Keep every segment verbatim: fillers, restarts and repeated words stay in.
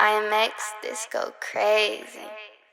I M X, this go crazy.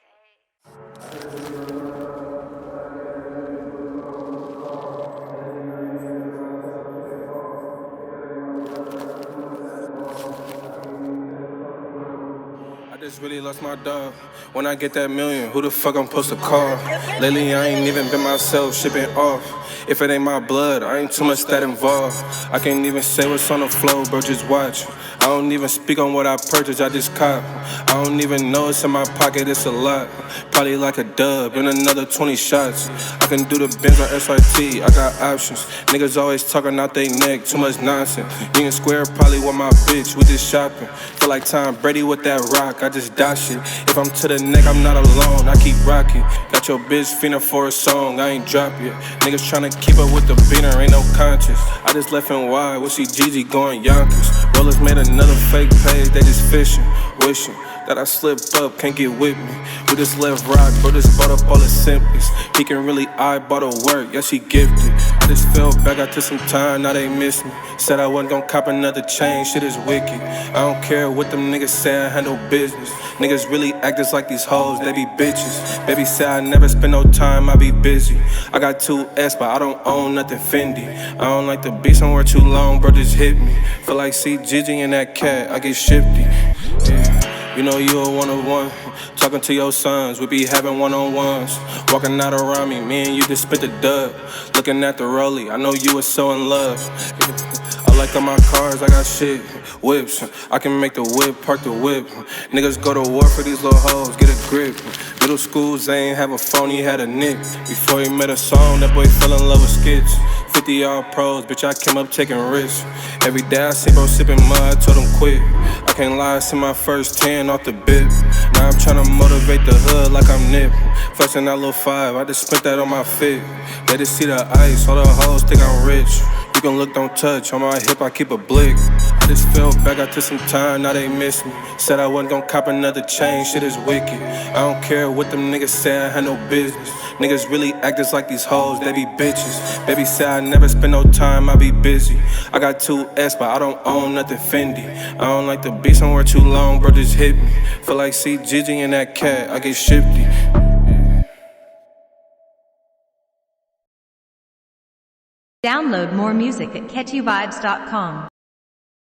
I just really lost my dog. When I get that million, who the fuck I'm supposed to call? Lately, I ain't even been myself, shipping off. If it ain't my blood, I ain't too much that involved. I can't even say what's on the floor, bro, just watch. I don't even speak on what I purchased, I just cop. I don't even know it's in my pocket, it's a lot. Probably like a dub and another twenty shots. I can do the Benz or S R T, I got options. Niggas always talking out they neck, too much nonsense. Union Square probably with my bitch, we just shopping. Feel like Tom Brady with that rock, I just dot shit. If I'm to the neck, I'm not alone, I keep rocking. Got your bitch feeling for a song, I ain't drop yet. Niggas tryna keep up with the beater, ain't no conscience. I just left N Y, we see Gigi going Yonkers. Rollers made another fake page, they just fishing, wishing that I slipped up, can't get with me. We just left rock, bro, just bought up all the simpies. He can really eyeball the work, yes, he gifted. I just fell back, I took some time, now they miss me. Said I wasn't gon' cop another chain, shit is wicked. I don't care what them niggas say, I handle business. Niggas really act just like these hoes, they be bitches. Baby say I never spend no time, I be busy. I got two S, but I don't own nothing Fendi. I don't like to be somewhere too long, bro, just hit me. Feel like see Gigi and that cat, I get shifty. Yeah. You know you a one-on-one, talking to your sons, we be having one-on-ones. Walking out around me, me and you just spit the dub. Looking at the rollie, I know you was so in love. I like all my cars, I got shit, whips. I can make the whip, park the whip. Niggas go to war for these little hoes, get a grip. Middle school, Zane have a phone, he had a nick. Before he made a song, that boy fell in love with skits. fifty all pros, bitch, I came up taking risks. Every day I see bro sipping mud, told him quit. I can't lie, I see my first ten off the bip. Now I'm tryna motivate the hood like I'm Nip. Flexing that little five, I just spent that on my fit. They just see the ice, all the hoes think I'm rich. You can look, don't touch, on my hip I keep a blick. I just fell back, I took some time, now they miss me. Said I wasn't gon' cop another chain, shit is wicked. I don't care what them niggas say, I handle business. Niggas really act just like these hoes, they be bitches. Baby say I never spend no time, I be busy. I got two S, but I don't own nothing Fendi. I don't like to be somewhere too long, bro, just hit me. Feel like see Gigi and that cat, I get shifty. Download more music at catchy vibes dot com.